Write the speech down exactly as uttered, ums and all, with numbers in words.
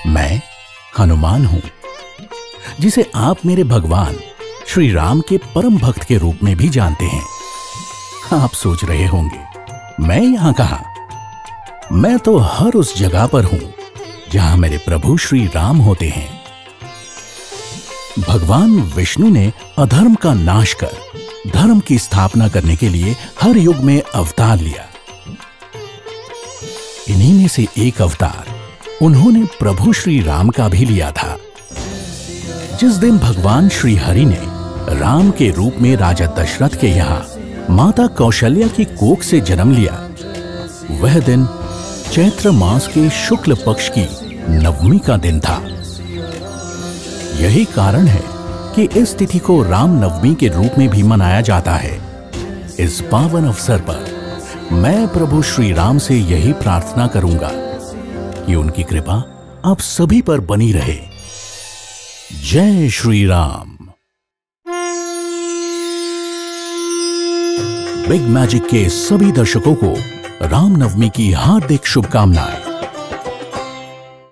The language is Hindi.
मैं हनुमान हूं, जिसे आप मेरे भगवान श्री राम के परम भक्त के रूप में भी जानते हैं। आप सोच रहे होंगे, मैं यहां कहां? मैं तो हर उस जगह पर हूं जहां मेरे प्रभु श्री राम होते हैं। भगवान विष्णु ने अधर्म का नाश कर धर्म की स्थापना करने के लिए हर युग में अवतार लिया। इन्हीं में से एक अवतार उन्होंने प्रभु श्री राम का भी लिया था। जिस दिन भगवान श्री हरि ने राम के रूप में राजा दशरथ के यहां माता कौशल्या की कोख से जन्म लिया, वह दिन चैत्र मास के शुक्ल पक्ष की नवमी का दिन था। यही कारण है कि इस तिथि को राम नवमी के रूप में भी मनाया जाता है। इस पावन अवसर पर मैं प्रभु श्री राम से यही प्रार्थना करूंगा कि उनकी कृपा आप सभी पर बनी रहे। जय श्री राम। बिग मैजिक के सभी दर्शकों को रामनवमी की हार्दिक शुभकामनाएं।